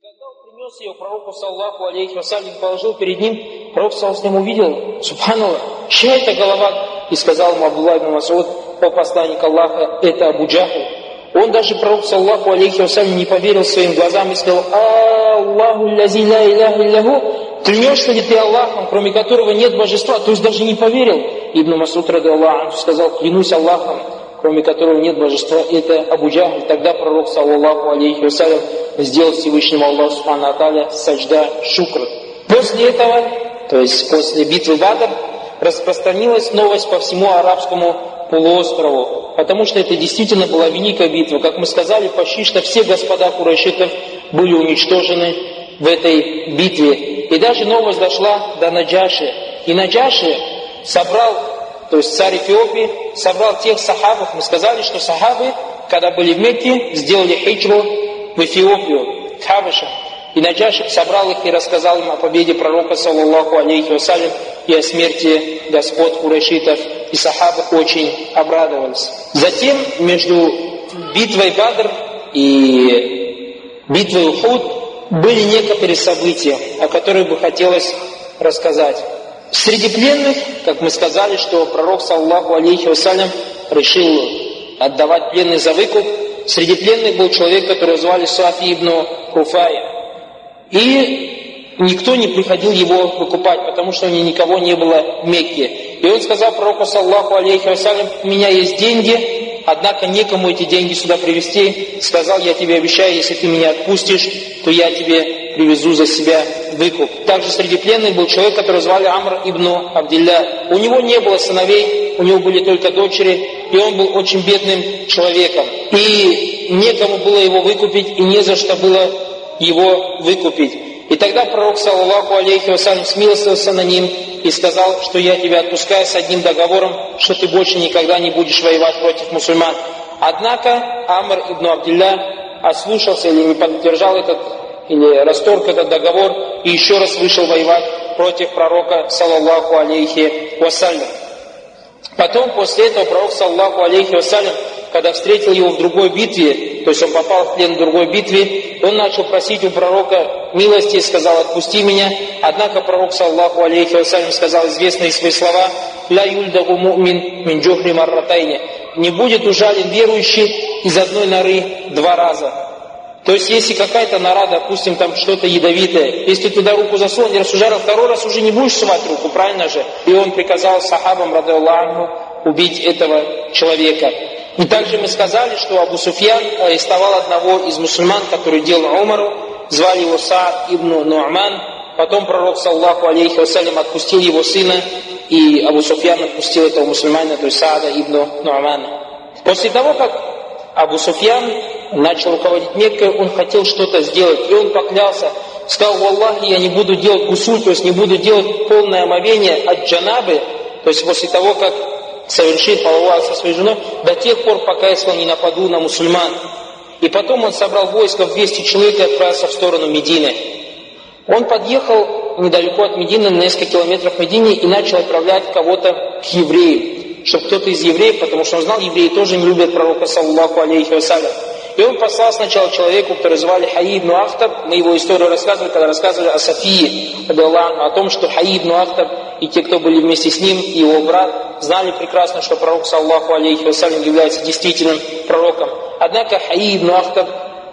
когда он принес ее пророку, саллаху алейхи вассалям, положил перед ним, пророк саллаху алейхи увидел, субханаллах, чья это голова? И сказал ему Абдуллах ибн Мас'уд, о посланник Аллаха, это Абу Джахл. Он даже, пророк, саллаху алейхи вассалям, не поверил своим глазам и сказал, Аллаху лязи ля иляха илляху, клянешься ли ты Аллахом, кроме которого нет божества? То есть даже не поверил. Ибн Мас'уд радиаллаху анху сказал, клянусь Аллахом, кроме которого нет божества, это Абу Джахл. Тогда пророк, саллаху алейхи вассалям, сделал Всевышнему Аллаху субхану ва тааля саджда шукр. После этого, то есть после битвы Бадр, распространилась новость по всему арабскому полуострову, потому что это действительно была великая битва. Как мы сказали, почти что все господа курайшитов были уничтожены в этой битве. И даже новость дошла до Наджаши. И Наджаши собрал, то есть царь Эфиопии, собрал тех сахабов. Мы сказали, что сахабы, когда были в Мекке, сделали хиджру в Эфиопию, к Хабашам. И Наджаши собрал их и рассказал им о победе пророка, саллаллаху алейхи вассалям, и о смерти господ курайшитов. И сахабы очень обрадовались. Затем между битвой Бадр и битвой Ухуд были некоторые события, о которых бы хотелось рассказать. Среди пленных, как мы сказали, что пророк, саллаллаху алейхи вассалям, решил отдавать пленных за выкуп. Среди пленных был человек, которого звали Сафи ибн Руфая. И никто не приходил его выкупать, потому что у него никого не было в Мекке. И он сказал пророку, саллаллаху алейхи вассалям, у меня есть деньги, однако некому эти деньги сюда привезти. Сказал, я тебе обещаю, если ты меня отпустишь, то я тебе привезу за себя выкуп. Также среди пленных был человек, которого звали Амр ибн Абдилля. У него не было сыновей, у него были только дочери, и он был очень бедным человеком. И некому было его выкупить, и не за что было его выкупить. И тогда пророк, саллаллаху алейхи вассалям, смилостивился на ним и сказал, что я тебя отпускаю с одним договором, что ты больше никогда не будешь воевать против мусульман. Однако Амр ибн Абдилля ослушался или не поддержал или расторг этот договор и еще раз вышел воевать против пророка, саллаллаху алейхи вассалям. Потом, после этого, пророк, саллаллаху алейхи вассалям, когда встретил его в другой битве, то есть он попал в плен в другой битве, он начал просить у пророка милости и сказал, отпусти меня. Однако пророк, саллаллаху алейхи вассалям, сказал известные свои слова, «Ля юльдагу му'мин мин джухри марратайни». Не будет ужален верующий из одной норы два раза. То есть, если какая-то нора, допустим, там что-то ядовитое, если туда руку засунул, не рассуждал, второй раз уже не будешь сувать руку, правильно же? И он приказал сахабам, радиаллаху анху, убить этого человека. И также мы сказали, что Абу Суфьян арестовал одного из мусульман, который делал Умару, звали его Саад ибн Ну'ман. Потом пророк, саллаллаху алейхи вассалям, отпустил его сына, и Абу Суфьян отпустил этого мусульманина, то есть Саада ибн Ну'мана. После того, как Абу Суфьян начал руководить Меккой, он хотел что-то сделать, и он поклялся, сказал, «Валлахи, я не буду делать гусуль, то есть не буду делать полное омовение от джанабы», то есть после того, как совершит половой акт со своей женой, до тех пор, пока я не нападу на мусульман. И потом он собрал войско в 200 человек и отправился в сторону Медины. Он подъехал недалеко от Медины, на несколько километров Медине, и начал отправлять кого-то к евреям, чтобы кто-то из евреев, потому что он знал, евреи тоже не любят пророка, саллаллаху алейхи вассалям. И он послал сначала человеку, который звали Хайи ибн Ахтаб. Мы его историю рассказывали, когда рассказывали о Софии, о том, что Хайи ибн Ахтаб и те, кто были вместе с ним, и его брат, знали прекрасно, что пророк, саллаллаху алейхи вассалям, является действительным пророком. Однако Хайи ибн Ахтаб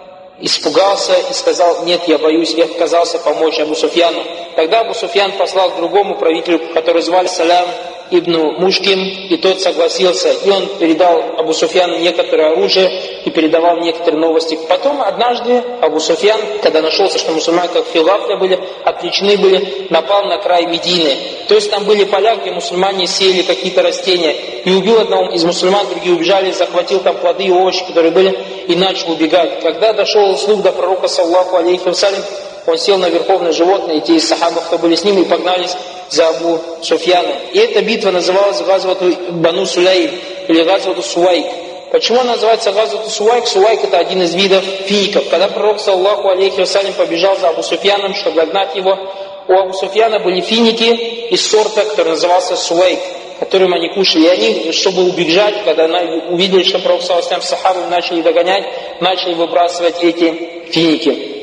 испугался и сказал, нет, я боюсь, и отказался помочь Абу Суфьяну. Тогда Абу Суфьян послал к другому правителю, который звали Салям ибн Мушкин, и тот согласился, и он передал Абу Суфьяну некоторое оружие и передавал некоторые новости. Потом однажды Абу Суфьян, когда нашелся, что мусульмане как филафля были, отвлечены были, напал на край Медины. То есть там были поля, где мусульмане сеяли какие-то растения, и убил одного из мусульман, другие убежали, захватил там плоды и овощи, которые были, и начал убегать. Когда дошел слух до пророка, саллаллаху алейхи вассалям, он сел на верховное животное, и те из сахабов, кто были с ним, и погнались за Абу Суфьяном. И эта битва называлась Газвату Бану Сулейм, или Газвату Суайк. Почему она называется Газвату Суайк? Суайк — это один из видов фиников. Когда пророк, саллаллаху алейхи вассалям, побежал за Абу Суфьяном, чтобы догнать его, у Абу Суфьяна были финики из сорта, который назывался Суайк, которым они кушали. И они, чтобы убежать, когда увидели, что пророк, саллаллаху алейхи вассалям, сахабы начали догонять, начали выбрасывать эти финики.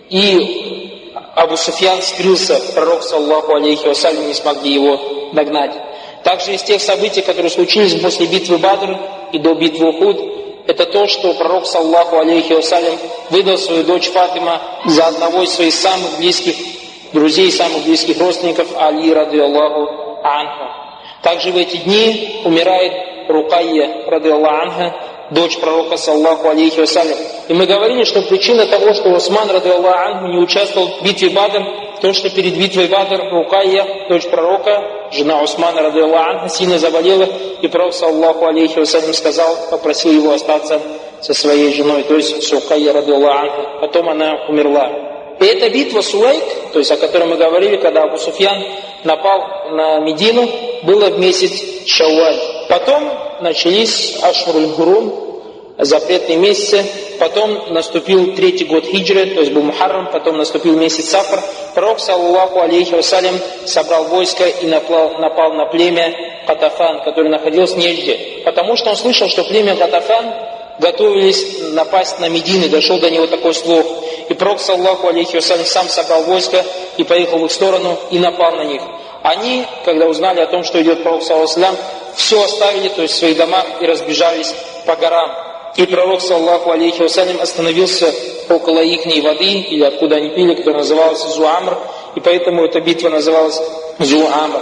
и Абу Суфьян скрылся, пророк, саллаллаху алейхи вассалям, не смогли его догнать. Также из тех событий, которые случились после битвы Бадр и до битвы Ухуд, это то, что пророк, саллаллаху алейхи вассалям, выдал свою дочь Фатима за одного из своих самых близких друзей, самых близких родственников, Али, радиаллаху анху. Также в эти дни умирает Рукайя, радиаллаху анха, дочь пророка, саллаллаху алейхи вассалям. И мы говорили, что причина того, что Усман, радиаллаху анху, не участвовал в битве Бадр, то, что перед битвой Бадр Рукайя, дочь пророка, жена Усмана, радиаллаху анха, сильно заболела, и пророк, саллаллаху алейхи вассалям, сказал, попросил его остаться со своей женой, то есть с Рукайя, радиаллаху анха. Потом она умерла. И эта битва Сулайк, то есть о которой мы говорили, когда Абу Суфьян напал на Медину, было в месяц Шавваль. Потом начались Ашхуруль Хурум, запретные месяцы. Потом наступил 3-й год хиджры, то есть был Мухаррам. Потом наступил месяц Сафар. Пророк, саллаллаху алейхи вассалям, собрал войско и напал на племя Катафан, которое находилось в Нежде. Потому что он слышал, что племя Катафан готовились напасть на Медину, дошел до него такой слух. И пророк, саллаллаху алейхи вассалям, сам собрал войско и поехал в их сторону и напал на них. Они, когда узнали о том, что идет пророк, саллаллаху алейхи вассалям, все оставили, то есть в своих домах, и разбежались по горам. И пророк, саллаллаху алейхи вассалям, остановился около ихней воды, или откуда они пили, которая называлась Зуамр, и поэтому эта битва называлась Зуамр.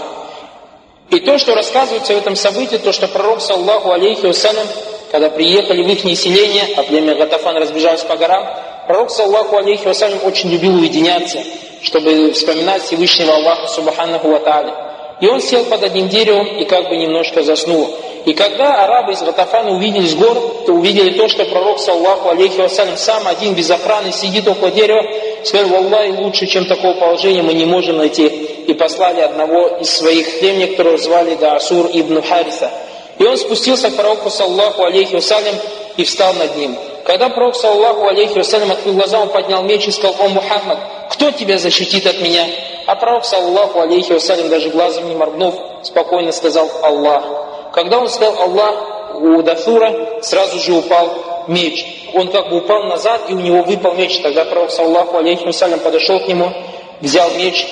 И то, что рассказывается в этом событии, то, что пророк, саллаллаху алейхи вассалям, когда приехали в их селение, а племя Гатафан разбежалось по горам, пророк, саллаллаху алейхи вассалям, очень любил уединяться, чтобы вспоминать Всевышнего Аллаха, субханаху ва тааля. И он сел под одним деревом и как бы немножко заснул. И когда арабы из Гатафана увидели с гор, то увидели то, что пророк, саллаллаху алейхи вассалям, сам один без охраны сидит около дерева, сказали: «Валлахи, лучше, чем такого положения мы не можем найти». И послали одного из своих племен, которого звали Гаасур ибн Хариса. И он спустился к пророку, саллаллаху алейхи вассалям, и встал над ним. Когда пророк, саллаллаху алейхи вассалям, открыл глаза, он поднял меч и сказал: «О Мухаммад, кто тебя защитит от меня?» А пророк, саллаллаху алейхи вассалям, даже глазом не моргнув, спокойно сказал: «Аллах». Когда он сказал «Аллах», у Дафура сразу же упал меч. Он как бы упал назад, и у него выпал меч. Тогда пророк, саллаллаху алейхи вассалям, подошел к нему, взял меч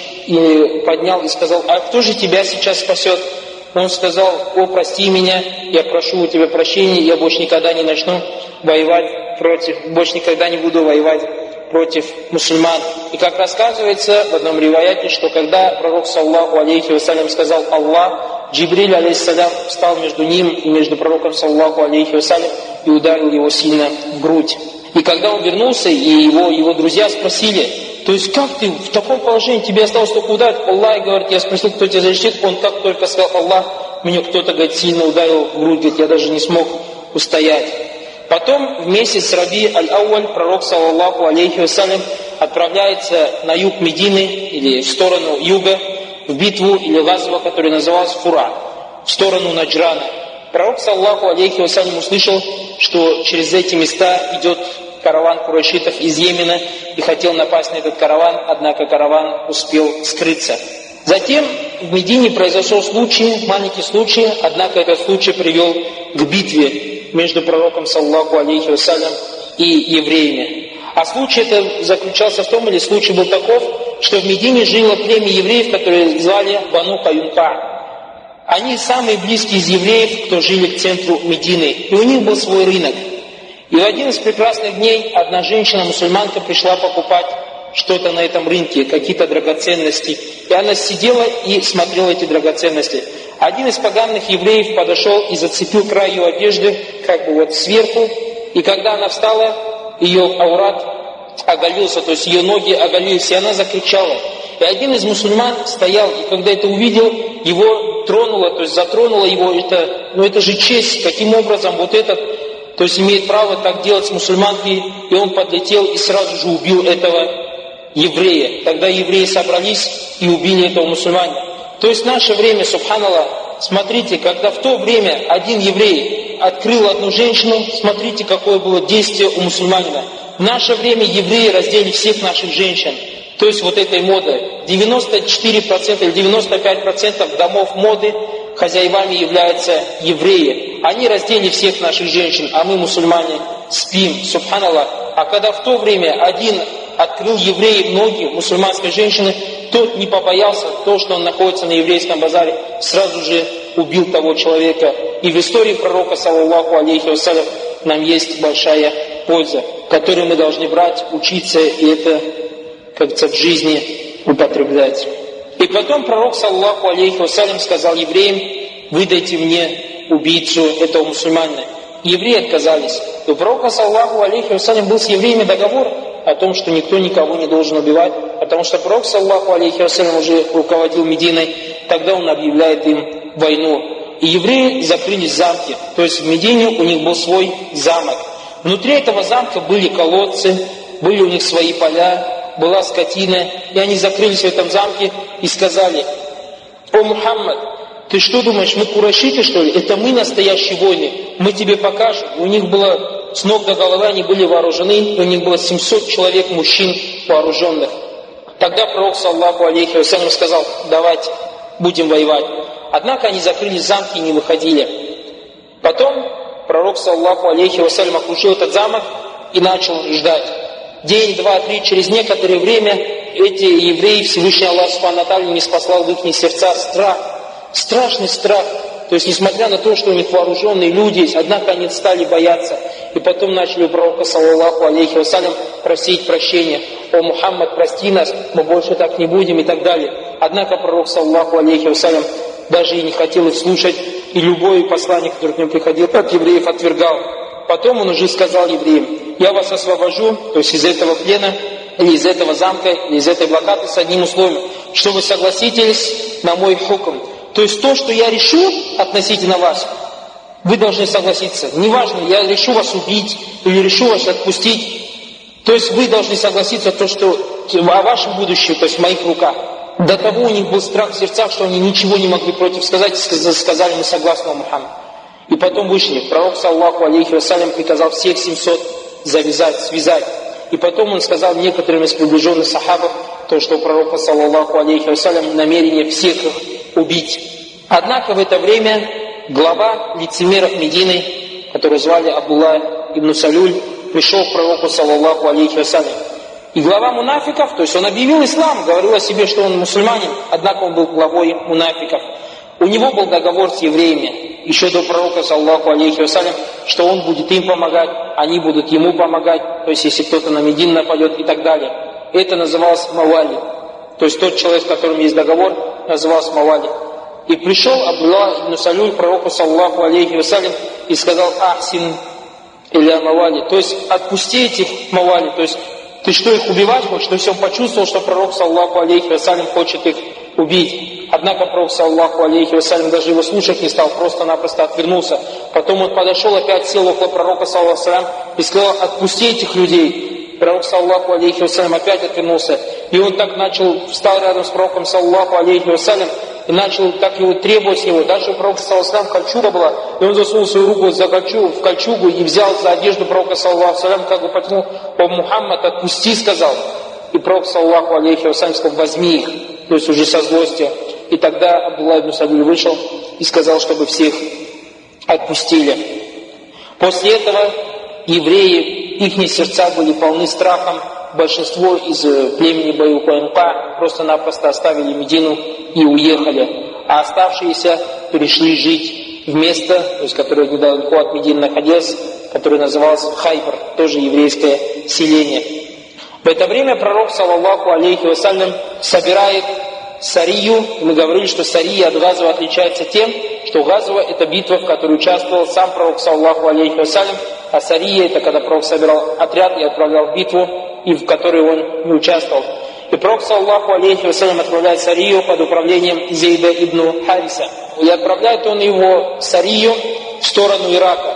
и поднял, и сказал: «А кто же тебя сейчас спасет?» Он сказал: «О, прости меня, я прошу у тебя прощения, я больше никогда не начну воевать больше никогда не буду воевать против мусульман». И как рассказывается в одном риваяте, что когда пророк, саллаллаху алейхи вассалям, сказал «Аллах», Джибриль, алейхиссалям, встал между ним и между пророком, саллаллаху алейхи вассалям, и ударил его сильно в грудь. И когда он вернулся, и его друзья спросили: «То есть как ты в таком положении, тебе осталось только ударить?» Аллах, говорит, я спросил, кто тебя защитит. Он как только сказал «Аллах», меня кто-то, говорит, сильно ударил в грудь, говорит, я даже не смог устоять. Потом в месяц Раби аль-Ауаль пророк, саллаллаху алейхи вассалям, отправляется на юг Медины, или в сторону юга, в битву или газва, которая называлась Фура, в сторону Наджрана. Пророк, саллаллаху алейхи вассалям, услышал, что через эти места идет караван курайшитов из Йемена, и хотел напасть на этот караван, однако караван успел скрыться. Затем в Медине произошел случай, маленький случай, однако этот случай привел к битве между пророком, саллаллаху алейхи вассалям, и евреями. А случай это заключался в том, или случай был таков, что в Медине жило племя евреев, которые звали Бану Каюнка. Они самые близкие из евреев, кто жили к центру Медины, и у них был свой рынок. И в один из прекрасных дней одна женщина-мусульманка пришла покупать что-то на этом рынке, какие-то драгоценности. И она сидела и смотрела эти драгоценности. Один из поганых евреев подошел и зацепил край ее одежды, как бы вот сверху. И когда она встала, ее аурат оголился, то есть ее ноги оголились, и она закричала. И один из мусульман стоял, и когда это увидел, его тронуло, то есть затронуло его, это же честь, каким образом вот этот, то есть имеет право так делать с мусульманкой, и он подлетел и сразу же убил этого еврея. Тогда евреи собрались и убили этого мусульманина. То есть в наше время, субханаллах, смотрите, когда в то время один еврей открыл одну женщину, смотрите, какое было действие у мусульманина. В наше время евреи раздели всех наших женщин. То есть вот этой моды. 94% или 95% домов моды хозяевами являются евреи. Они раздели всех наших женщин, а мы, мусульмане, спим, субханаллах. А когда в то время один открыл евреи ноги мусульманской женщины, тот не побоялся то, что он находится на еврейском базаре, сразу же убил того человека. И в истории пророка, саллаллаху алейхи вассалям, нам есть большая польза, которую мы должны брать, учиться и это, как говорится, в жизни употреблять. И потом пророк, саллаллаху алейхи вассалям, сказал евреям: выдайте мне убийцу этого мусульманина. Евреи отказались. И у пророка, саллаллаху алейхи вассалям, был с евреями договор о том, что никто никого не должен убивать, потому что пророк, саллаллаху алейхи вассалям, уже руководил Мединой, тогда он объявляет им войну. И евреи закрылись в замке, то есть в Медине у них был свой замок. Внутри этого замка были колодцы, были у них свои поля, была скотина, и они закрылись в этом замке и сказали: «О Мухаммад, ты что думаешь, мы курайшиты, что ли? Это мы настоящие воины, мы тебе покажем». И у них было с ног до головы, они были вооружены, и у них было 700 человек мужчин вооруженных. Тогда пророк, саллаллаху алейхи вассалям, сказал: давайте, будем воевать. Однако они закрылись в замке и не выходили. Потом пророк, саллаллаху алейхи вассалям, окружил этот замок и начал ждать. День, два, три, через некоторое время эти евреи, Всевышний Аллах Субхану ва Тааля, не спаслал в их сердца страх, страшный страх. То есть, несмотря на то, что у них вооруженные люди есть, однако они стали бояться. И потом начали у пророка, саллаллаху алейхи вассалям, просить прощения. «О Мухаммад, прости нас, мы больше так не будем» и так далее. Однако пророк, саллаллаху алейхи вассалям, даже и не хотел их слушать, и любой посланник, который к нему приходил, от евреев отвергал. Потом он уже сказал евреям: я вас освобожу, то есть из этого плена, или из этого замка, или из этой блокады с одним условием, что вы согласитесь на мой хукм. То есть то, что я решу относительно вас, вы должны согласиться. Неважно, я решу вас убить, или решу вас отпустить. То есть вы должны согласиться то, что о вашем будущем, то есть в моих руках. До того у них был страх в сердцах, что они ничего не могли против сказать, сказали: мы согласны, Мухаммад. И потом вышли. Пророк, саллаллаху алейхи вассалям, приказал всех 700 завязать, связать. И потом он сказал некоторым из приближенных сахабов, то, что у пророка, саллаллаху алейхи вассалям, намерение всех их убить. Однако в это время глава лицемеров Медины, которого звали Абдулла ибн Салюль, пришел к пророку, саллаллаху алейхи вассалям. И глава мунафиков, то есть он объявил ислам, говорил о себе, что он мусульманин, однако он был главой мунафиков. У него был договор с евреями, еще до пророка, саллаллаху алейхи вассалям, что он будет им помогать, они будут ему помогать, то есть если кто-то на Медину нападет и так далее. Это называлось мавали. То есть тот человек, с которым есть договор, назывался мавали. И пришел Абдулла ибн Салюль к пророку, саллаллаху алейхи вассалям, и сказал: ахсин иля мавали, то есть отпусти этих мавали, то есть ты что, их убивать хочешь? То есть он почувствовал, что пророк, саллаллаху алейхи вассалям, хочет их убить. Однако пророк, саллаллаху алейхи вассалям, даже его слушать не стал, просто-напросто отвернулся. Потом он подошел, опять сел около пророка, саллаллаху алейхи вассалям, и сказал: отпусти этих людей. Пророк, саллаллаху алейхи вассалям, опять отвернулся. И он так встал рядом с пророком, саллаллаху алейхи вассалям, и начал так его требовать с него. Дальше у пророка, саллаллаху алейхи вассалям, кольчуга была, и он засунул свою руку в кольчугу и взял за одежду пророка, саллаллаху алейхи вассалям, как бы потянул: «О Мухаммад, отпусти», сказал. И пророк, саллаллаху алейхи вассалям, сказал: возьми их, то есть уже со злостью. И тогда Абдулла ибн Салюль вышел и сказал, чтобы всех отпустили. После этого евреи, их сердца были полны страхом. Большинство из племени Бану Кайнука просто-напросто оставили Медину и уехали. А оставшиеся перешли жить в место, то есть, которое недалеко от Медины находилось, которое называлось Хайбар, тоже еврейское селение. В это время пророк, саллаллаху алейхи вассалям, собирает сарию. Мы говорили, что сария от газва отличается тем, что газва — это битва, в которой участвовал сам пророк, саллаллаху алейхи вассалям, а сария — это когда пророк собирал отряд и отправлял в битву, и в которой он не участвовал. И пророк, саллаллаху алейхи вассалям, отправляет сарию под управлением Зейда ибн Хариса. И отправляет он его сарию в сторону Ирака.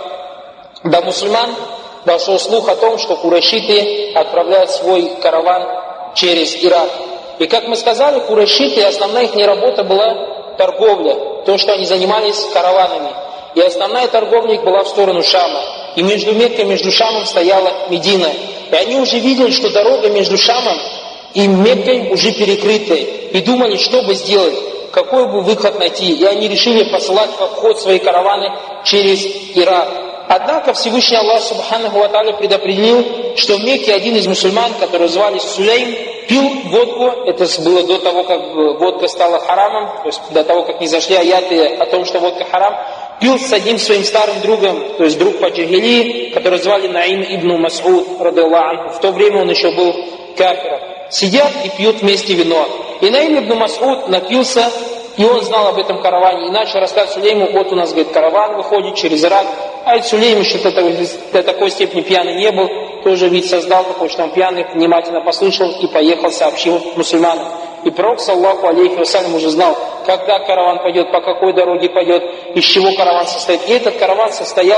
До мусульман дошел слух о том, что курайшиты отправляют свой караван через Ирак. И как мы сказали, курайшиты, основная их работа была торговля, то, что они занимались караванами. И основная торговля их была в сторону Шама. И между Меккой, между Шамом стояла Медина. И они уже видели, что дорога между Шамом и Меккой уже перекрыта. И думали, что бы сделать, какой бы выход найти. И они решили посылать в обход свои караваны через Ирак. Однако Всевышний Аллах Субханаху ва Тааля предопределил, что в Мекке один из мусульман, который звали Сулейм, пил водку. Это было до того, как водка стала харамом, то есть до того, как не зашли аяты о том, что водка харам. Пил с одним своим старым другом, то есть друг по джахилии, который звали Наим ибн Мас'уд, радиаллаху анху. В то время он еще был кафиром. Сидят и пьют вместе вино. И Наим ибн Мас'уд напился, и он знал об этом караване. И начал рассказывать Сулейму: вот у нас, говорит, караван выходит через Ирак. А Сулейм еще до такой степени пьяный не был. Тоже вид создал такой, что он пьяный, внимательно послушал и поехал, сообщил мусульманам. И пророк, саллаллаху алейхи вассалям, уже знал, когда караван пойдет, по какой дороге пойдет, из чего караван состоит. И этот караван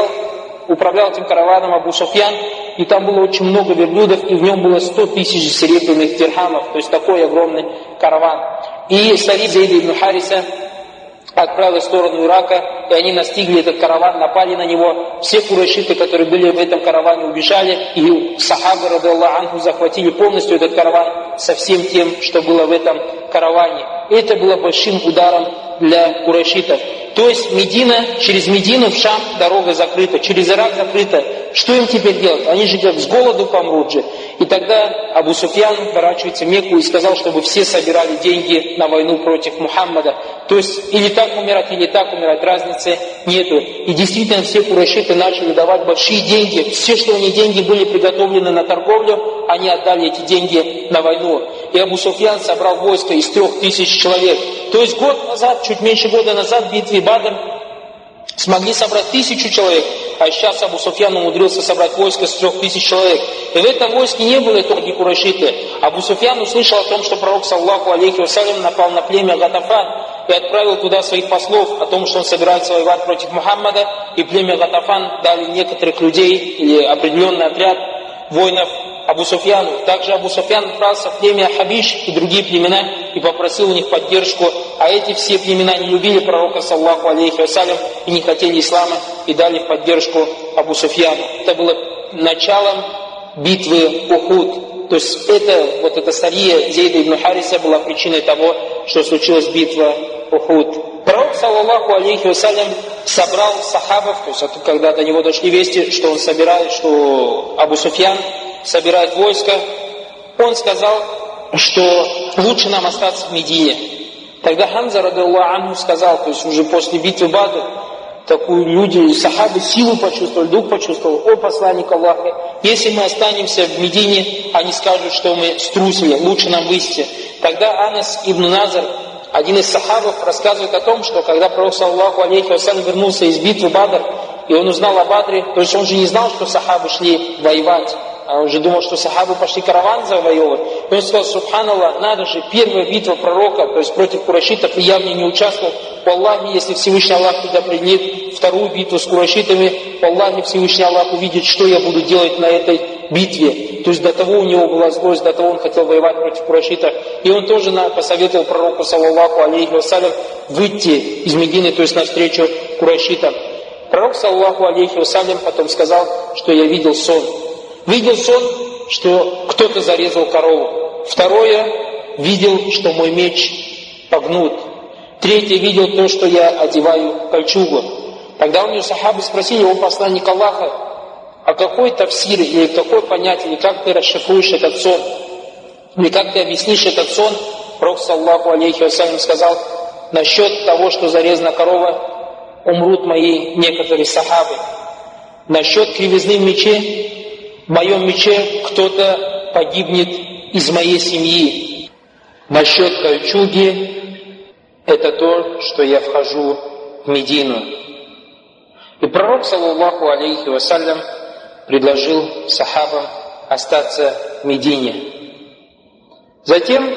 управлял этим караваном Абу Суфьян, и там было очень много верблюдов, и в нем было 100 тысяч серебряных дирхамов, то есть такой огромный караван. И царь Зейд ибн Хариса отправил в сторону Ирака, и они настигли этот караван, напали на него. Все курайшиты, которые были в этом караване, убежали, и сахабы, радиаллаху анху, захватили полностью этот караван со всем тем, что было в этом караване. И это было большим ударом для курайшитов. То есть через Медину в Шам дорога закрыта, через Ирак закрыта. Что им теперь делать? Они же с голоду помрут же. И тогда Абу Суфьян поворачивается в Мекку и сказал, чтобы все собирали деньги на войну против Мухаммада. То есть или так умирать, разницы нету. И действительно все курайшиты начали давать большие деньги. Все, что у них деньги были приготовлены на торговлю, они отдали эти деньги на войну. И Абу Суфьян собрал войско из 3000 человек. То есть год назад, чуть меньше года назад, в битве Бадр смогли собрать 1000 человек, а сейчас Абу Суфьян умудрился собрать войско из 3000 человек. И в этом войске не было только курайшиты. Абу Суфьян услышал о том, что пророк, саллаллаху алейхи вассалям, напал на племя Гатафан и отправил туда своих послов о том, что он собирается воевать против Мухаммада, и племя Гатафан дали некоторых людей или определенный отряд воинов Абу Суфьяну. Также Абу Суфьян отправился в племя Хабиш и другие племена и попросил у них поддержку. А эти все племена не любили пророка, саллаллаху алейхи вассалям, и не хотели ислама, и дали в поддержку Абу Суфьяну. Это было началом битвы Ухуд. То есть эта сария Зейда ибн Хариса была причиной того, что случилась битва Ухуд. Пророк, саллаллаху алейхи вассалям, собрал сахабов, то есть когда до него дошли вести, что Абу Суфьян собирает войско, он сказал, что лучше нам остаться в Медине. Тогда Хамза, радиаллаху анху, сказал, то есть уже после битвы Бадр, сахабы силу почувствовали, дух почувствовал: о посланник Аллаха, если мы останемся в Медине, они скажут, что мы струсили, лучше нам выйти. Тогда Анас ибн Назар, один из сахабов, рассказывает о том, что когда пророк, саллаллаху алейхи вассалям, вернулся из битвы Бадр, и он узнал о Бадре, то есть он же не знал, что сахабы шли воевать, а он же думал, что сахабы пошли караван завоевывать. И он сказал: субханаллах, надо же, первая битва пророка, то есть против курайшитов, и я в ней не участвовал. Аллахе, если Всевышний Аллах предопределит вторую битву с курайшитами, Аллахе, Всевышний Аллах увидит, что я буду делать на этой битве. То есть до того у него была злость, до того он хотел воевать против курайшитов. И он тоже посоветовал пророку, саллаллаху алейхи вассалям, выйти из Медины, то есть навстречу курайшитам. Пророк, саллаллаху алейхи вассалям, потом сказал, что я видел сон. Видел сон, что кто-то зарезал корову. Второе, видел, что мой меч погнут. Третье, видел то, что я одеваю кольчугу. Тогда у него сахабы спросили: о посланник Аллаха, а какой тафсир, или какое понятие, или как ты расшифруешь этот сон, или как ты объяснишь этот сон? Пророк, саллаллаху алейхи вассалям, сказал: насчет того, что зарезана корова, умрут мои некоторые сахабы. Насчет кривизны в мече, в моем мече кто-то погибнет из моей семьи. Насчет кольчуги, это то, что я вхожу в Медину. И пророк, саллаллаху алейхи вассалям, предложил сахабам остаться в Медине. Затем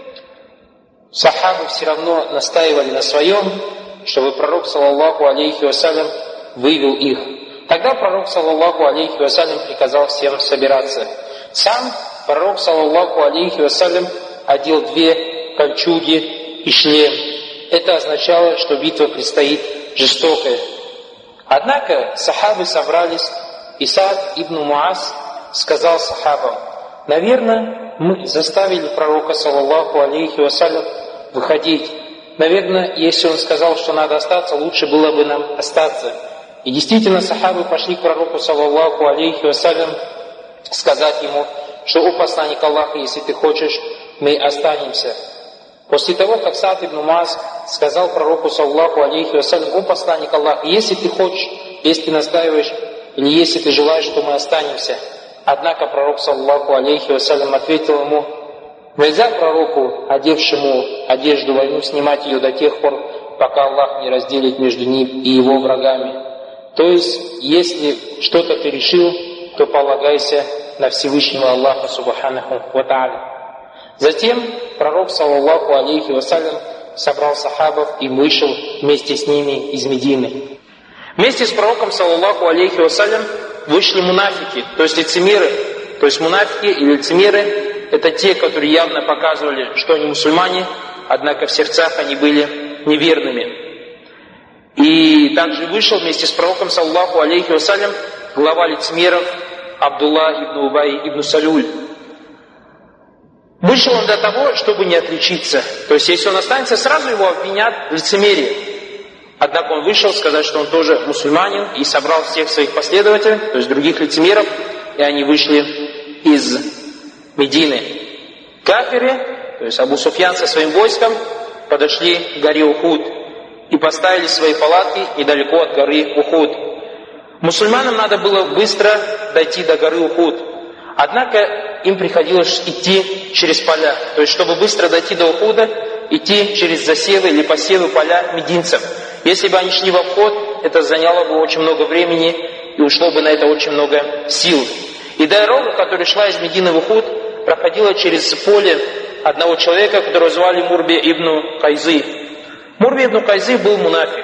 сахабы все равно настаивали на своем, чтобы пророк, саллаллаху алейхи вассалям, вывел их. Тогда пророк, саллаллаху алейхи вассалям, приказал всем собираться. Сам пророк, саллаллаху алейхи вассалям, одел 2 кольчуги и шлем. Это означало, что битва предстоит жестокая. Однако сахабы собрались, и Саад ибн Муаз сказал сахабам: наверное, мы заставили пророка, саллаллаху алейхи вассалям, выходить. Наверное, если он сказал, что надо остаться, лучше было бы нам остаться. И действительно, сахабы пошли к пророку, саллаллаху алейхи вассалям, сказать ему, что, о посланник Аллаха, если ты хочешь, мы останемся. После того, как Саад ибн Муаз сказал пророку, саллаллаху алейхи вассалям, о посланник Аллаха, если ты хочешь, если ты настаиваешь, или если ты желаешь, что мы останемся. Однако пророк, саллаллаху алейхи вассалям, ответил ему, нельзя пророку, одевшему одежду войну, снимать ее до тех пор, пока Аллах не разделит между ним и его врагами. То есть, если что-то ты решил, то полагайся на Всевышнего Аллаха, субханаху ва тааля. Затем пророк, саллаллаху алейхи вассалям, собрал сахабов и вышел вместе с ними из Медины. Вместе с пророком, саллаллаху алейхи вассалям, вышли мунафики, то есть лицемеры. То есть мунафики и лицемеры — это те, которые явно показывали, что они мусульмане, однако в сердцах они были неверными. И также вышел вместе с пророком, саллаллаху алейхи вассалям, глава лицемеров Абдулла ибн Убай ибн Салюль. Вышел он для того, чтобы не отличиться. То есть, если он останется, сразу его обвинят в лицемерии. Однако он вышел сказать, что он тоже мусульманин, и собрал всех своих последователей, то есть других лицемеров, и они вышли из Медины. Кафиры, то есть Абу Суфьян со своим войском, подошли к горе Ухуд и поставили свои палатки недалеко от горы Ухуд. Мусульманам надо было быстро дойти до горы Ухуд. Однако им приходилось идти через поля. То есть, чтобы быстро дойти до Ухуда, идти через засевы или посевы поля мединцев. Если бы они шли в обход, это заняло бы очень много времени и ушло бы на это очень много сил. И дорога, которая шла из Медины в Ухуд, проходила через поле одного человека, которого звали Мурби ибн Кайзы. Мурби ибн Кайзы был мунафик,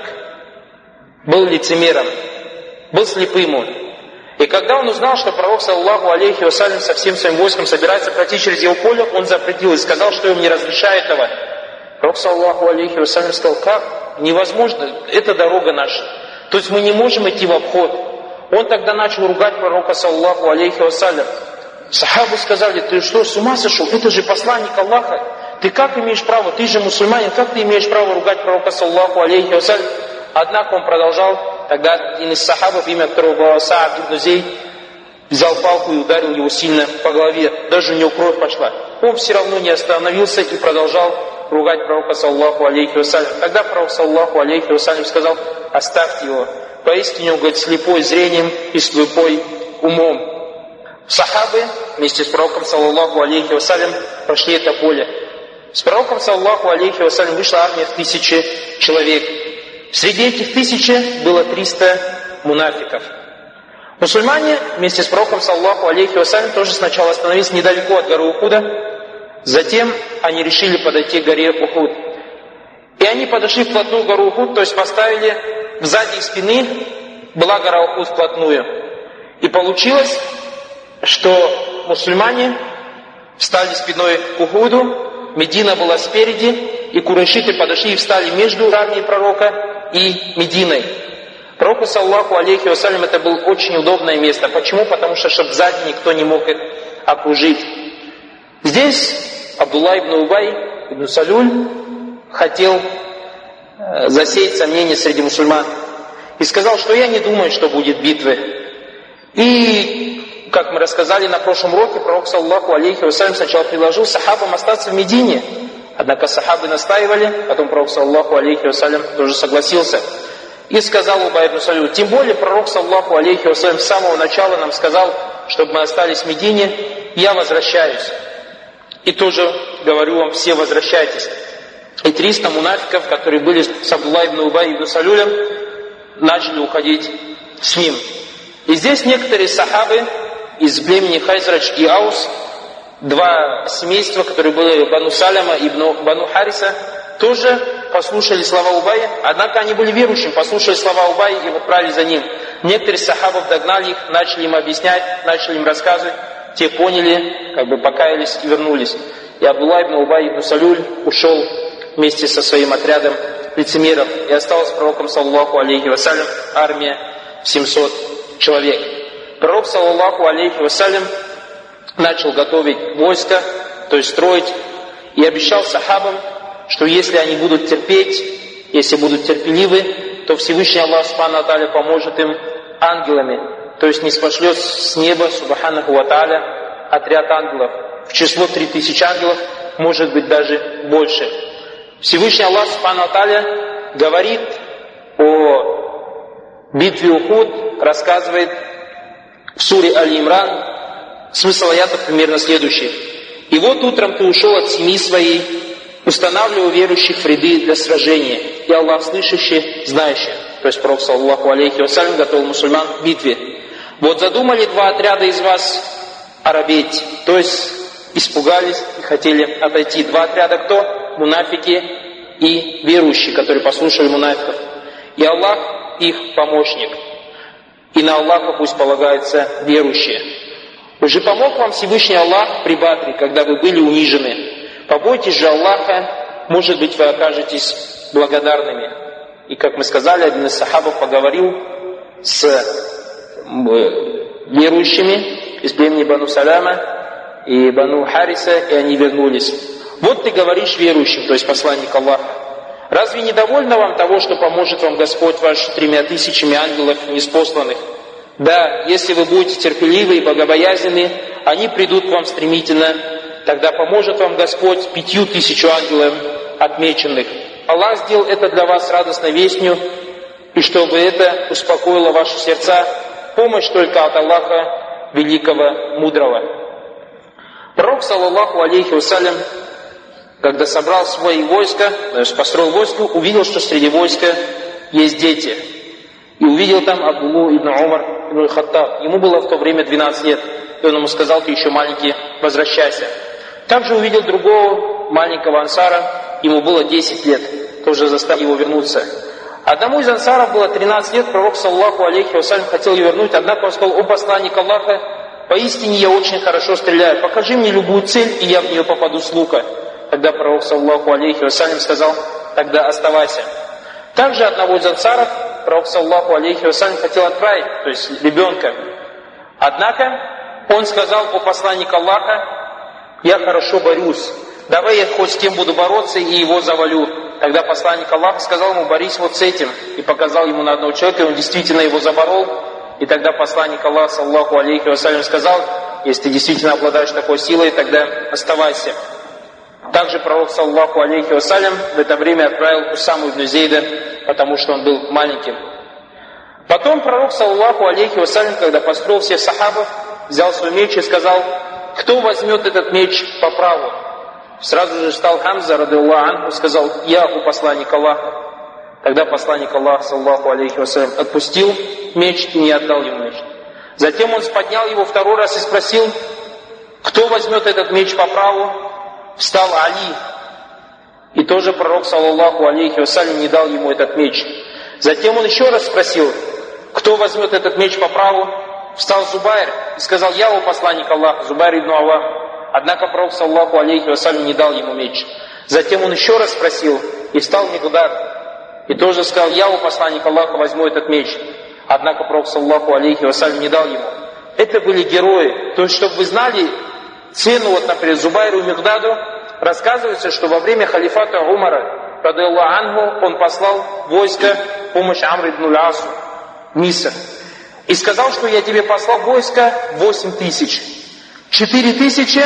был лицемером, был слепым он. И когда он узнал, что пророк, саллаллаху алейхи вассалям, со всем своим войском собирается пройти через его поле, он запретил и сказал, что им не разрешает этого. Пророк, саллаллаху алейхи вассалям, сказал, как? Невозможно, это дорога наша. То есть мы не можем идти в обход. Он тогда начал ругать пророка, саллаллаху алейхи вассалям. Сахабы сказали, ты что, с ума сошел? Это же посланник Аллаха. Ты как имеешь право? Ты же мусульманин, как ты имеешь право ругать пророка, саллаллаху алейхи вассалям? Однако он продолжал. Тогда один из сахабов, имя которого было Саад ибн Зейд, взял палку и ударил его сильно по голове. Даже у него кровь пошла. Он все равно не остановился и продолжал ругать пророка, саллаллаху алейхи вассалям. Тогда пророк, саллаллаху алейхи вассалям, сказал, оставьте его. Поистине он, говорит, слепой зрением и слепой умом. Сахабы вместе с пророком, саллаллаху алейхи вассалям, прошли это поле. С пророком, саллаллаху алейхи вассалям, вышла армия в 1000 человек. Среди этих 1000 было 300 мунафиков. Мусульмане вместе с пророком, саллаллаху алейхи вассалям, тоже сначала остановились недалеко от горы Ухуда. Затем они решили подойти к горе Ухуд. И они подошли вплотную к горе Ухуд, то есть поставили сзади их спины, была гора Ухуд вплотную. И получилось, что мусульмане встали спиной к Ухуду, Медина была спереди, и курайшиты подошли и встали между армией пророка и Мединой. Пророку, саллаллаху алейхи вассалям, это было очень удобное место. Почему? Потому что чтобы сзади никто не мог их окружить. Здесь Абдулла ибн Убай ибн Салюль хотел засеять сомнения среди мусульман. И сказал, что я не думаю, что будет битвы. И, как мы рассказали на прошлом уроке, пророк, саллаллаху алейхи вассалям, сначала предложил сахабам остаться в Медине. Однако сахабы настаивали, потом пророк, саллаллаху алейхи вассалям, тоже согласился. И сказал Убай ибн Салюль, тем более пророк, саллаллаху алейхи вассалям, с самого начала нам сказал, чтобы мы остались в Медине, я возвращаюсь. И тоже говорю вам, все возвращайтесь. И 300 мунафиков, которые были с Абдулла ибн Убай ибн Салюлем, начали уходить с ним. И здесь некоторые сахабы из племени Хайзрадж и Аус, два семейства, которые были Бану Саляма и Бану Хариса, тоже послушали слова Убая, однако они были верующими, послушали слова Убая и отправились за ним. Некоторые сахабов догнали их, начали им объяснять, начали им рассказывать, те поняли, покаялись и вернулись. И Абдулла ибн Убай ибн Салюль ушел вместе со своим отрядом лицемеров, и осталась пророком, саллаллаху алейхи вассалям, армия в 700 человек. Пророк, саллаллаху алейхи вассалям, начал готовить войско, то есть строить, и обещал сахабам, что если они будут терпеть, если будут терпеливы, то Всевышний Аллах Субхану ва Тааля поможет им ангелами, то есть ниспошлет с неба Субханаху ва Тааля отряд ангелов. В число 3000 ангелов, может быть даже больше. Всевышний Аллах Субхану ва Тааля говорит о битве Ухуд, рассказывает в суре Аль-Имран, смысл аятов примерно следующий. «И вот утром ты ушел от семьи своей, устанавливая верующих в ряды для сражения, и Аллах слышащий, знающий». То есть Пророк, саллаллаху алейхи вассалям, готовил мусульман к битве. «Вот задумали два отряда из вас оробеть», то есть испугались и хотели отойти. Два отряда кто? Мунафики и верующие, которые послушали мунафиков. И Аллах их помощник. И на Аллаха пусть полагаются верующие. Уже помог вам Всевышний Аллах при Бадре, когда вы были унижены. Побойтесь же Аллаха, может быть, вы окажетесь благодарными. И, как мы сказали, один из сахабов поговорил с верующими из племени Бану Саляма и Бану Хариса, и они вернулись. Вот ты говоришь верующим, то есть посланник Аллаха: разве не довольно вам того, что поможет вам Господь ваш 3000 ангелов неспосланных? Да, если вы будете терпеливы и богобоязненны, они придут к вам стремительно, тогда поможет вам Господь 5000 ангелов отмеченных. Аллах сделал это для вас радостной вестью, и чтобы это успокоило ваши сердца, помощь только от Аллаха, великого, мудрого. Пророк, саллаллаху алейхи вассалям, когда собрал свои войска, то есть построил войско, увидел, что среди войска есть дети. И увидел там Абдуллу ибн Умар ибн Хаттаб. Ему было в то время 12 лет. И он ему сказал: ты еще маленький, возвращайся. Также увидел другого маленького ансара, ему было 10 лет, тоже заставил его вернуться. Одному из ансаров было 13 лет, пророк, саллаллаху алейхи вассалям, хотел ее вернуть, однако он сказал: о посланник Аллаха, поистине я очень хорошо стреляю, покажи мне любую цель, и я в нее попаду с лука. Тогда пророк, саллаллаху алейхи вассалям, сказал: тогда оставайся. Также одного из ансаров пророк, саллаллаху алейхи вассалям, хотел отправить, то есть ребенка. Однако он сказал: о посланник Аллаха, я хорошо борюсь, давай я хоть с кем буду бороться и его завалю. Тогда посланник Аллаха сказал ему: борись вот с этим, и показал ему на одного человека, и он действительно его заборол. И тогда посланник Аллаха, саллаллаху алейхи вассалям, сказал: если ты действительно обладаешь такой силой, тогда оставайся. Также пророк, саллаллаху алейхи вассалям, в это время отправил Усаму ибн Зейда, потому что он был маленьким. Потом пророк, саллаллаху алейхи вассалям, когда построил всех сахабов, взял свой меч и сказал: кто возьмет этот меч по праву? Сразу же встал Хамза, радиллаху анху, сказал: я, у посланника Аллаха. Тогда посланник Аллаха, саллаллаху алейхи вассалям, отпустил меч и не отдал ему меч. Затем он поднял его второй раз и спросил: кто возьмет этот меч по праву? Встал Али. И тоже пророк, саллаллаху алейхи вассалям, не дал ему этот меч. Затем он еще раз спросил: кто возьмет этот меч по праву? Встал Зубайр и сказал: я, у посланника Аллаха, Зубайр ибн Аввам. Однако пророк, саллаллаху алейхи вассалям, не дал ему меч. Затем он еще раз спросил, и встал Мигдад. И тоже сказал: я, у посланника Аллаха, возьму этот меч. Однако пророк, саллаллаху алейхи вассалям, не дал ему. Это были герои. То есть, чтобы вы знали цену, вот, например, Зубайру и Мигдаду, рассказывается, что во время халифата Умара, радиллаху анху, он послал войско в помощь Амру ибн Аль-Асу, Миср. И сказал, что я тебе послал войско 8000. 4000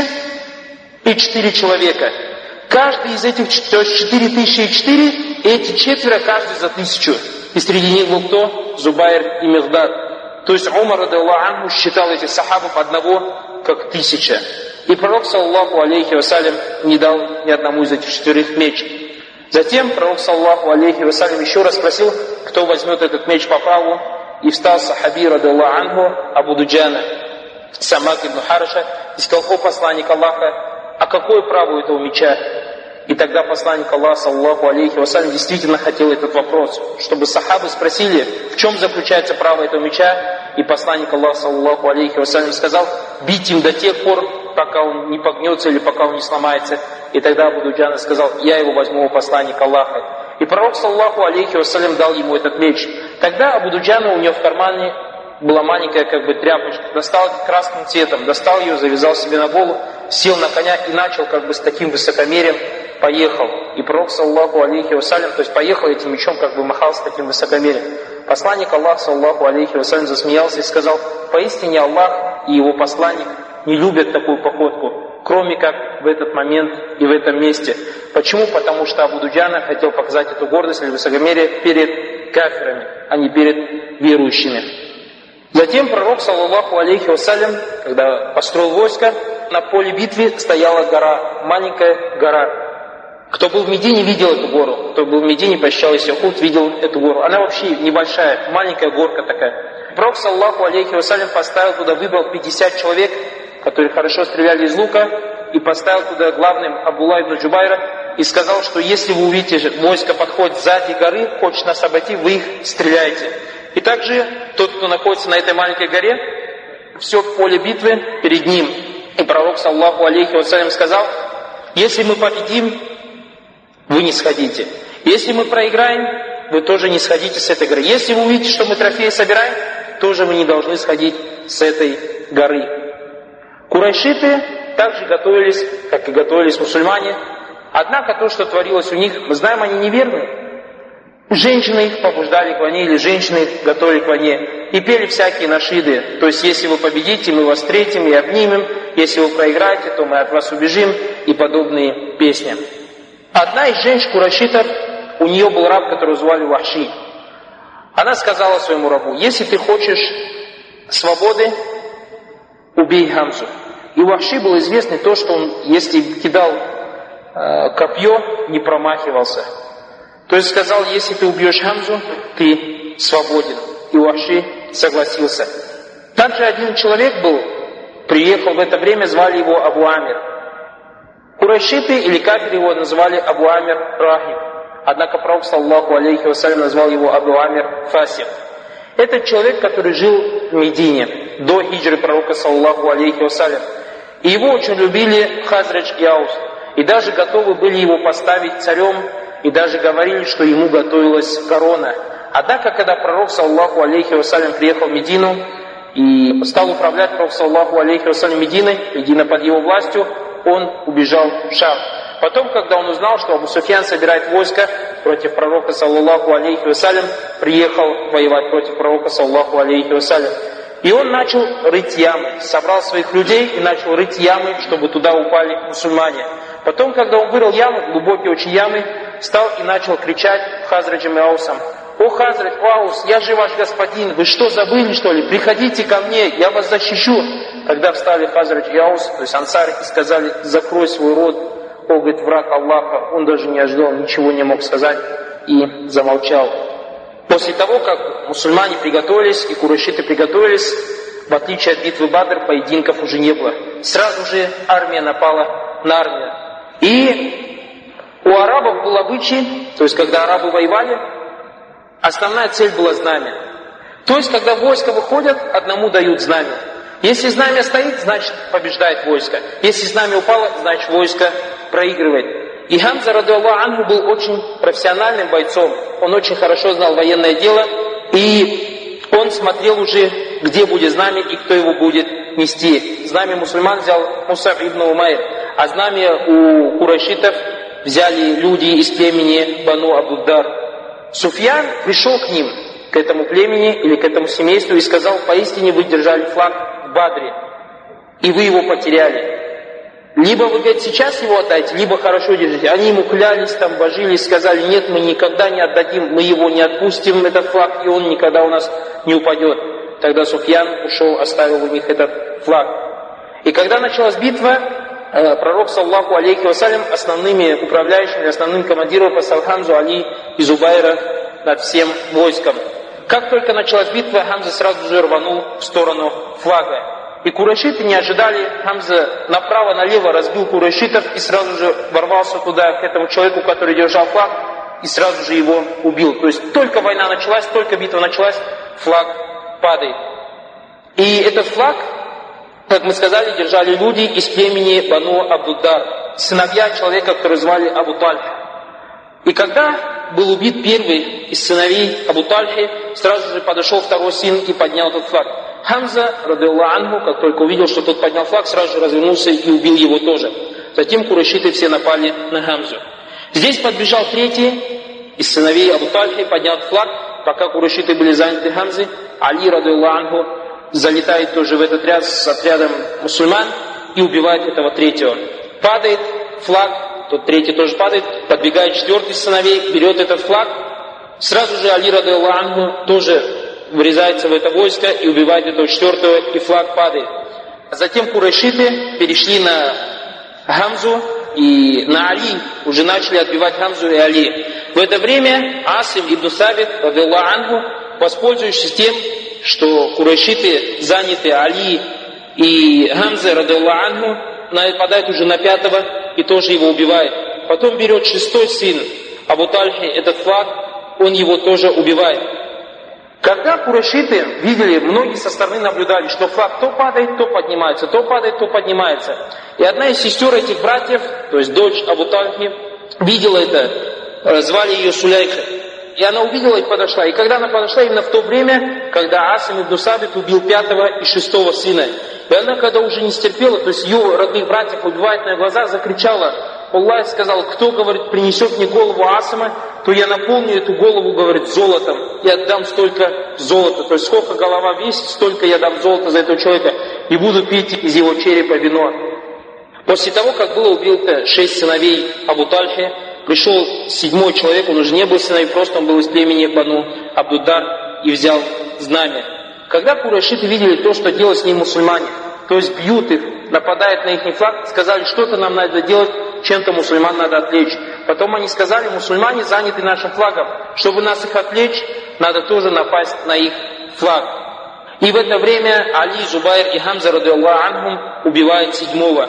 и 4 человека. Каждый из этих, то есть 4004, и эти четверо, каждый за 1000. И среди них был кто? Зубайр и Мигдад. То есть Умар, радиллаху анху, считал этих сахабов одного как 1000. И пророк, саллаллаху алейхи вассалям, не дал ни одному из этих 4 меч. Затем пророк, саллаллаху алейхи вассалям, еще раз спросил, кто возьмет этот меч по праву. И встал сахаби, радиллаху анху, Абу Дуджана, Самак ибн Хараша, и сказал: о посланник Аллаха, а какое право этого меча? И тогда посланник Аллаха, саллаллаху алейхи вассалям, действительно хотел этот вопрос, чтобы сахабы спросили, в чем заключается право этого меча. И посланник Аллаха, саллаллаху алейхи вассалям, сказал: бить им до тех пор, пока он не погнется или пока он не сломается. И тогда Абу Дуджана сказал: я его возьму, у посланника Аллаха. И пророк, саллаллаху алейхи вассалям, дал ему этот меч. Тогда Абу Дуджана, у него в кармане была маленькая как бы тряпочка, достал красным цветом, достал ее, завязал себе на голову, сел на коня и начал как бы с таким высокомерием поехал. И пророк, саллаллаху алейхи вассалям, то есть поехал этим мечом, как бы махал с таким высокомерием. Посланник Аллаха, саллаллаху алейхи вассалям, засмеялся и сказал: поистине Аллах и его посланник не любят такую походку, кроме как в этот момент и в этом месте. Почему? Потому что Абу Дуджана хотел показать эту гордость или высокомерие перед кафирами, а не перед верующими. Затем пророк, саллаллаху алейхи вассалям, когда построил войско, на поле битвы стояла гора, маленькая гора. Кто был в Медине, видел эту гору. Кто был в Медине, посещал Исяхуд, видел эту гору. Она вообще небольшая, маленькая горка такая. Пророк, саллаллаху алейхи вассалям, поставил туда, выбрал 50 человек, которые хорошо стреляли из лука, и поставил туда главным Абдулла ибн Джубайра, и сказал, что если вы увидите, войско подходит сзади горы, хочет нас обойти, вы их стреляете. И также тот, кто находится на этой маленькой горе, все поле битвы перед ним. И пророк, саллаллаху алейхи вассалям, сказал: если мы победим, вы не сходите. Если мы проиграем, вы тоже не сходите с этой горы. Если вы увидите, что мы трофеи собираем, тоже вы не должны сходить с этой горы. Курайшиты также готовились, как и готовились мусульмане. Однако то, что творилось у них, мы знаем, они неверны. Женщины их побуждали к войне, или женщины их готовили к войне. И пели всякие нашиды. То есть, если вы победите, мы вас встретим и обнимем. Если вы проиграете, то мы от вас убежим. И подобные песни. Одна из женщин курайшитов, у нее был раб, которого звали Вахши. Она сказала своему рабу: если ты хочешь свободы, убей Хамзу. И у Вахши было известно то, что он, если кидал копье, не промахивался. То есть сказал: если ты убьешь Хамзу, ты свободен. И Вахши согласился. Также один человек был, приехал в это время, звали его Абу Амир. Курайшиты или кафиры его называли Абу Амир Рахиб. Однако пророк, саллаллаху алейхи вассалям, назвал его Абу Амир Фасик. Это человек, который жил в Медине до хиджры пророка, саллаллаху алейхи вассалям. И его очень любили Хазрадж и Аус. И даже готовы были его поставить царем, и даже говорили, что ему готовилась корона. Однако, когда пророк, саллаллаху алейхи вассалям, приехал в Медину и стал управлять пророк, саллаллаху алейхи вассалям, Мединой, Медина под его властью, он убежал в Шам. Потом, когда он узнал, что Абу Суфьян собирает войско против пророка, саллаллаху алейхи вассалям, приехал воевать против пророка, саллаллаху алейхи вассалям. И он начал рыть ямы, собрал своих людей и начал рыть ямы, чтобы туда упали мусульмане. Потом, когда он вырыл ямы, глубокие очень ямы, встал и начал кричать Хазраджем и Аусом: «О Хазрадж, о Аус, я же ваш господин, вы что, забыли что ли? Приходите ко мне, я вас защищу». Когда встали Хазрадж и Аус, то есть ансары, и сказали: «Закрой свой рот, о, говорит, враг Аллаха», он даже не ожидал, ничего не мог сказать и замолчал. После того, как мусульмане приготовились и курайшиты приготовились, в отличие от битвы Бадр, поединков уже не было. Сразу же армия напала на армию. И у арабов был обычай, то есть когда арабы воевали, основная цель была знамя. То есть, когда войска выходят, одному дают знамя. Если знамя стоит, значит побеждает войско. Если знамя упало, значит войско проигрывает. И Хамза, радиаллаху анху, был очень профессиональным бойцом. Он очень хорошо знал военное дело. И он смотрел уже, где будет знамя и кто его будет нести. Знамя мусульман взял Мусаб ибн Умайр. А знамя у курайшитов взяли люди из племени Бану Абуддар. Суфьян пришел к ним, к этому племени или к этому семейству, и сказал: поистине вы держали флаг в Бадре, и вы его потеряли. Либо вы, говорит, сейчас его отдайте, либо хорошо держите. Они ему клялись, там, божились, сказали: нет, мы никогда не отдадим, мы его не отпустим, этот флаг, и он никогда у нас не упадет. Тогда Суфьян ушел, оставил у них этот флаг. И когда началась битва, пророк, саллаллаху алейхи вассалям, основными управляющими, основным командиром послал Хамзу Али и Зубайра над всем войском. Как только началась битва, Хамза сразу же рванул в сторону флага. И курайшиты не ожидали, Хамза направо-налево разбил курайшитов и сразу же ворвался туда, к этому человеку, который держал флаг, и сразу же его убил. То есть только война началась, только битва началась, флаг падает. И этот флаг, как мы сказали, держали люди из племени Бану Абдуддар, сыновья человека, которого звали Абу Тальх. И когда был убит первый из сыновей Абу Тальхи, сразу же подошел второй сын и поднял этот флаг. Хамза, радиаллаху анху, как только увидел, что тот поднял флаг, сразу же развернулся и убил его тоже. Затем курайшиты все напали на Хамзу. Здесь подбежал третий из сыновей Абу Тальхи, поднял флаг, пока курайшиты были заняты Хамзой. Али, радиаллаху анху, залетает тоже в этот ряд с отрядом мусульман и убивает этого третьего. Падает флаг, тот третий тоже падает, подбегает четвертый из сыновей, берет этот флаг. Сразу же Али, радиаллаху анху, тоже врезается в это войско и убивает этого четвертого, и флаг падает. Затем курайшиты перешли на Хамзу и на Али, уже начали отбивать Хамзу и Али. В это время Асим ибн Сабит, радиаллаху анху, воспользуючись тем, что курайшиты заняты Али и Хамзой, радиаллаху анху, нападает уже на пятого и тоже его убивает. Потом берет шестой сын Абу Тальхи этот флаг, он его тоже убивает. Когда курайшиты видели, многие со стороны наблюдали, что флаг то падает, то поднимается, то падает, то поднимается. И одна из сестер этих братьев, то есть дочь Абу Тальхи, видела это, звали ее Суляйха. И она увидела и подошла. И когда она подошла, именно в то время, когда Асим ибн Сабит убил пятого и шестого сына. И она, когда уже не стерпела, то есть ее родных братьев убивает на глазах, закричала: Аллах сказал, кто, говорит, принесет мне голову Асима, то я наполню эту голову, говорит, золотом и отдам столько золота. То есть сколько голова весит, столько я дам золота за этого человека и буду пить из его черепа вино. После того, как было убито 6 сыновей Абу Тальхи, пришел 7-й человек, он уже не был сыновей, просто он был из племени Бану Абдудар и взял знамя. Когда курайшиты видели то, что делают с ним мусульмане, то есть бьют их, нападают на их флаг, сказали, что-то нам надо делать, чем-то мусульман надо отвлечь. Потом они сказали, мусульмане заняты нашим флагом, чтобы нас их отвлечь, надо тоже напасть на их флаг. И в это время Али, Зубайр и Хамза, радиаллаху анхум, убивают 7-го.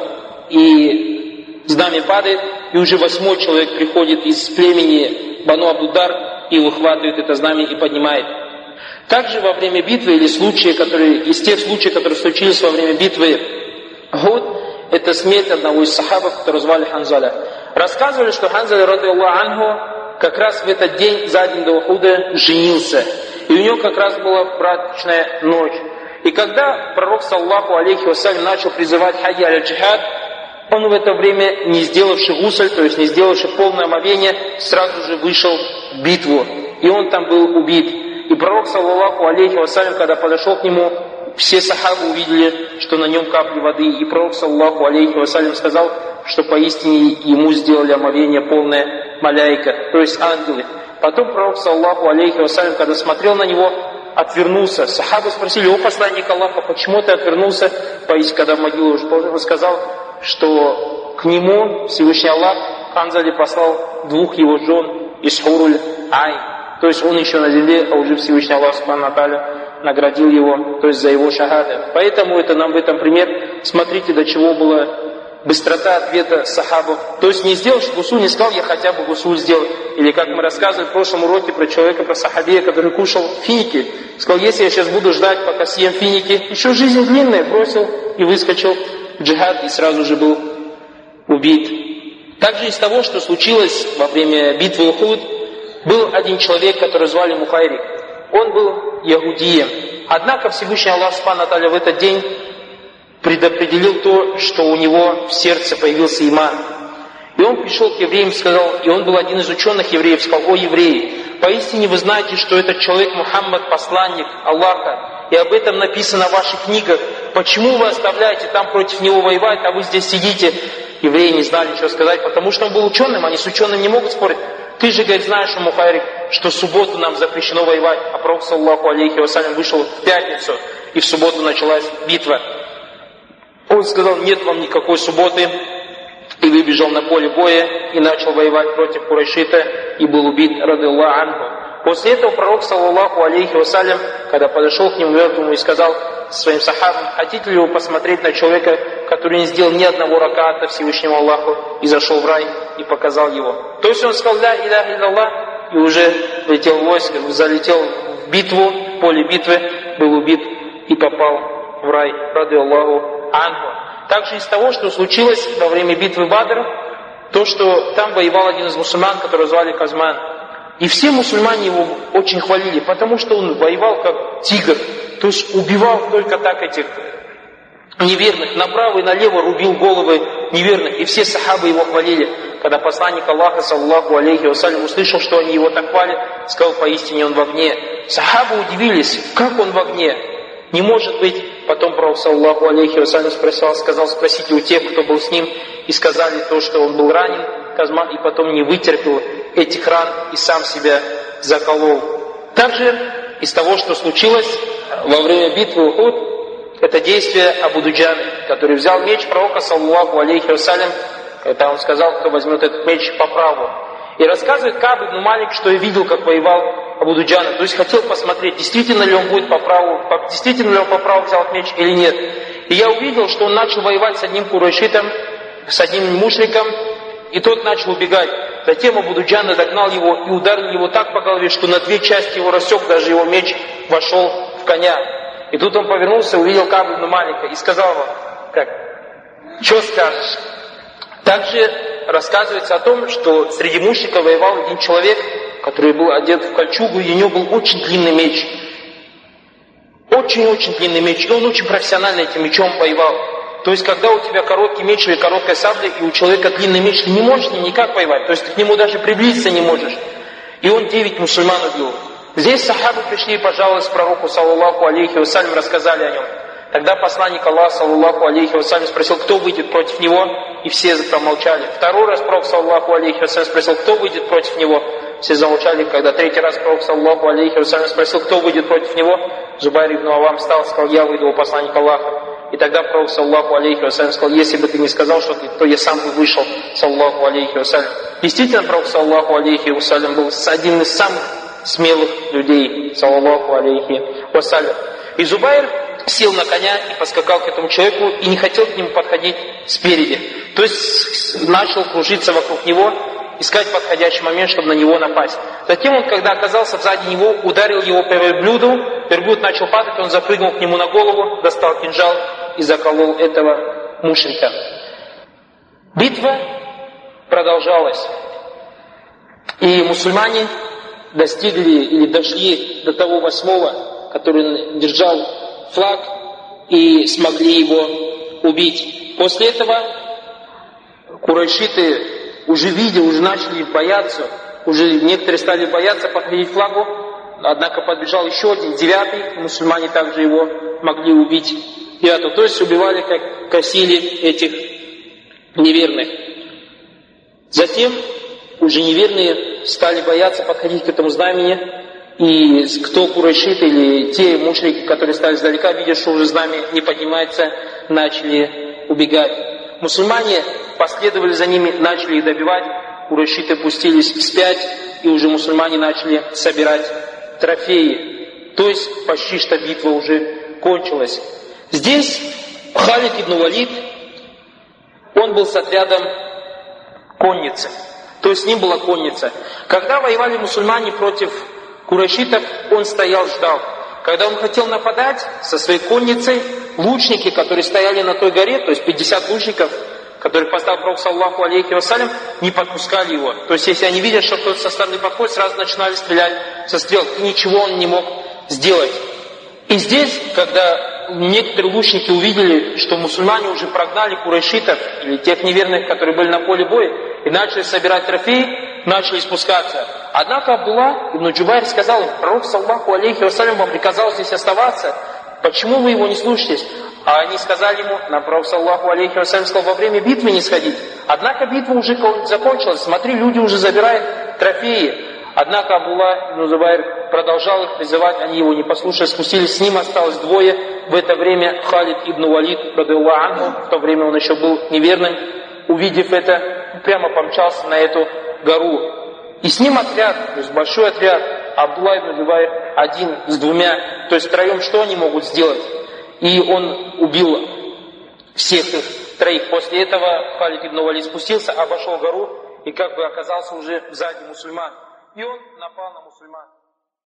И знамя падает, и уже 8-й человек приходит из племени Бану Абдудар и выхватывает это знамя и поднимает. Также во время битвы, или случаи, из тех случаев, которые случились во время битвы Ухуд, это смерть одного из сахабов, которого звали Ханзаля. Рассказывали, что Ханзаля, радиаллаху анху, как раз в этот день, за день до Ухуда, женился. И у него как раз была брачная ночь. И когда пророк, саллаллаху алейхи вассалям, начал призывать хайя аль-джихад, он в это время, не сделавший гусль, то есть не сделавший полное омовение, сразу же вышел в битву. И он там был убит. И пророк, саллаллаху алейхи вассалям, когда подошел к нему, все сахабы увидели, что на нем капли воды. И пророк, саллаллаху алейхи вассалям, сказал, что поистине ему сделали омовение полное маляйка, то есть ангелы. Потом пророк, саллаллаху алейхи вассалям, когда смотрел на него, отвернулся. Сахабы спросили: о посланник Аллаха, почему ты отвернулся? Поистине, когда в могилу уже положил, он сказал, что к нему Всевышний Аллах Ханзале послал 2 его жен из Хуруль Ай. То есть он еще на земле, а уже Всевышний Аллах Субхану ва Тааля наградил его, то есть за его шахады. Поэтому это нам в этом пример. Смотрите, до чего была быстрота ответа сахабов. То есть не сделал гусуль, не сказал, я хотя бы гусуль сделал. Или как мы рассказывали в прошлом уроке про человека, про сахабия, который кушал финики. Сказал, если я сейчас буду ждать, пока съем финики, еще жизнь длинная, бросил и выскочил в джихад и сразу же был убит. Также из того, что случилось во время битвы Ухуд, был один человек, который звали Мухайрик. Он был ягудием. Однако Всевышний Аллах Субхану ва Тааля в этот день предопределил то, что у него в сердце появился иман. И он пришел к евреям, сказал, и он был один из ученых евреев, сказал: о евреи, поистине вы знаете, что этот человек Мухаммад, посланник Аллаха, и об этом написано в ваших книгах. Почему вы оставляете там против него воевать, а вы здесь сидите? Евреи не знали, что сказать, потому что он был ученым, они с ученым не могут спорить. Ты же, говорит, знаешь, Мухайрик, что в субботу нам запрещено воевать, а пророк, саллаллаху алейхи вассалям, вышел в пятницу, и в субботу началась битва. Он сказал: нет вам никакой субботы, и выбежал на поле боя, и начал воевать против курайшита, и был убит, радиаллаху анху. После этого пророк, саллаллаху алейхи вассалям, когда подошел к нему мертвому и сказал своим сахабам: хотите ли вы посмотреть на человека, который не сделал ни одного раката Всевышнему Аллаху, и зашел в рай, и показал его. То есть он сказал: ля иляха илляллах, и уже летел в войско, залетел в битву, в поле битвы, был убит и попал в рай, радиаллаху анху. Также из того, что случилось во время битвы Бадр, то, что там воевал один из мусульман, которого звали Казман. И все мусульмане его очень хвалили, потому что он воевал как тигр, то есть убивал только так этих неверных, направо и налево рубил головы неверных, и все сахабы его хвалили. Когда посланник Аллаха, саллаллаху алейхи вассалям, услышал, что они его так хвалят, сказал: поистине он в огне. Сахабы удивились, как он в огне? Не может быть. Потом пророк, саллаллаху алейхи вассалям, сказал: спросите у тех, кто был с ним, и сказали то, что он был ранен, и потом не вытерпел этих ран и сам себя заколол. Также из того, что случилось во время битвы Ухуд, это действие Абу Дуджаны, который взял меч пророка, саллаллаху алейхи вассалям, когда он сказал: кто возьмет этот меч по праву. И рассказывает Кааб ибн Малик, что я видел, как воевал Абу Дуджана. То есть хотел посмотреть, действительно ли он будет по праву, действительно ли он по праву взял меч или нет. И я увидел, что он начал воевать с одним курайшитом, с одним мушриком, и тот начал убегать. Затем Абу Дуджана догнал его и ударил его так по голове, что на две части его рассек, даже его меч вошел в коня. И тут он повернулся, увидел Кааба ибн Малика и сказал ему: как? Что скажешь? Также рассказывается о том, что среди мушриков воевал один человек, который был одет в кольчугу, и у него был очень длинный меч. Очень-очень длинный меч. И он очень профессионально этим мечом воевал. То есть, когда у тебя короткий меч или короткая сабля, и у человека длинный меч, ты не можешь с ним никак воевать. То есть, ты к нему даже приблизиться не можешь. И он 9 мусульман убил. Здесь сахабы пришли и пожаловались пророку, саллаллаху алейхи вассалям, рассказали о нем. Тогда посланник Аллаха, саллаллаху алейхи вассалям, спросил, кто выйдет против него, и все промолчали. Второй раз пророк, саллаллаху алейхи вассалям, спросил, кто выйдет против него. Все замолчали. Когда третий раз пророк, саллаллаху алейхи вассалям, спросил, кто выйдет против него, Зубайр ибн Аввам встал и сказал: я выйду, у посланника Аллаха. И тогда пророк, саллаллаху алейхи вассалям, сказал: если бы ты не сказал, что ты, то я сам бы вышел, саллаллаху алейхи вассалям. Действительно, пророк, саллаллаху алейхи вассалям, был один из самых смелых людей, саллаллаху алейхи вассалям. И Зубайр сел на коня и поскакал к этому человеку и не хотел к нему подходить спереди. То есть начал кружиться вокруг него, искать подходящий момент, чтобы на него напасть. Затем он, когда оказался сзади него, ударил его по верблюду, верблюд начал падать, он запрыгнул к нему на голову, достал кинжал и заколол этого мушрика. Битва продолжалась. И мусульмане достигли или дошли до того 8-го, который держал флаг, и смогли его убить. После этого курайшиты уже видя, уже начали бояться, уже некоторые стали бояться подходить к флагу, однако подбежал еще один, 9-й, мусульмане также его могли убить. 9-й, то есть убивали, как косили этих неверных. Затем уже неверные стали бояться подходить к этому знамени, и кто курайшиты или те мушрики, которые стали издалека, видя, что уже знамя не поднимается, начали убегать. Мусульмане последовали за ними, начали их добивать, курайшиты пустились вспять, и уже мусульмане начали собирать трофеи. То есть почти что битва уже кончилась. Здесь Халид ибн Валид, он был с отрядом конницы. То есть с ним была конница. Когда воевали мусульмане против курайшитов, он стоял, ждал. Когда он хотел нападать со своей конницей, лучники, которые стояли на той горе, то есть 50 лучников, которых поставил пророк, саллаллаху алейхи вассалям, не подпускали его. То есть если они видят, что кто-то со стороны подходит, сразу начинали стрелять со стрел, и ничего он не мог сделать. И здесь, когда некоторые лучники увидели, что мусульмане уже прогнали курайшитов, или тех неверных, которые были на поле боя, и начали собирать трофеи, начали спускаться. Однако Абдулла ибн Джубайр сказал им: пророк, саллаллаху алейхи вассалям, вам приказал здесь оставаться, почему вы его не слушаетесь? А они сказали ему, на пророк, саллаллаху алейхи вассалям, сказал: во время битвы не сходить. Однако битва уже закончилась, смотри, люди уже забирают трофеи. Однако Абдулла ибн Джубайр продолжал их призывать, они его не послушали, спустились, с ним осталось 2. В это время Халид ибн Валид, радиаллаху анху, в то время он еще был неверным, увидев это, прямо помчался на эту гору. И с ним отряд, то есть большой отряд, Абдулла ибн Джубайр один с 2, то есть втроем что они могут сделать? И он убил всех их 3. После этого Халид ибн Валид спустился, обошел гору и как бы оказался уже сзади мусульман. И он напал на мусульман.